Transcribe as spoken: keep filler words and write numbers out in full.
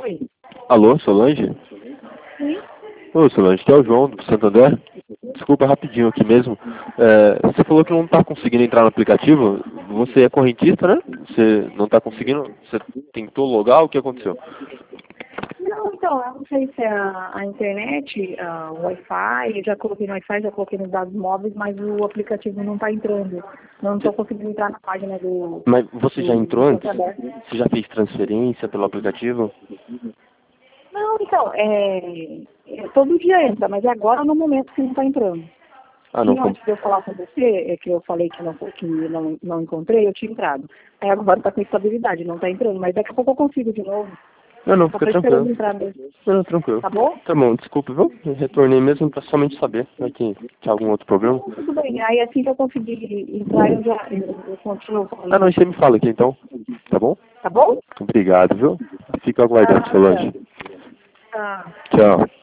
Oi. Alô, Solange? Sim. Ô, Solange, aqui é o João do Santander. Desculpa, rapidinho aqui mesmo. É, você falou que não está conseguindo entrar no aplicativo. Você é correntista, né? Você não está conseguindo? Você tentou logar? O que aconteceu? Não, então, eu não sei se é a, a internet, a, o Wi-Fi, eu já coloquei no Wi-Fi, já coloquei nos dados móveis, mas o aplicativo não está entrando. Não estou conseguindo entrar na página do, Mas você já do, entrou do antes? Santander. Você já fez transferência pelo aplicativo? Não, então, é, é, todo dia entra, mas é agora no momento que não está entrando. Ah, não. E Com... antes de eu falar com você, é que eu falei que não, que não, não encontrei, eu tinha entrado. Aí agora está com estabilidade, não está entrando, mas daqui a pouco eu consigo de novo. Não, não, Só fica estou esperando tranquilo. entrar mesmo. Não, não, tranquilo. Tá bom? Tá bom, desculpa, viu? Eu retornei mesmo pra somente saber. Vai que tinha algum outro problema. Não, tudo bem. Aí assim que eu conseguir entrar, eu já eu, eu continuo Ah, não, falando. você me fala aqui então. Tá bom? Tá bom? Obrigado, viu? Fico aguardando, Tá, Solange. tá. Tchau.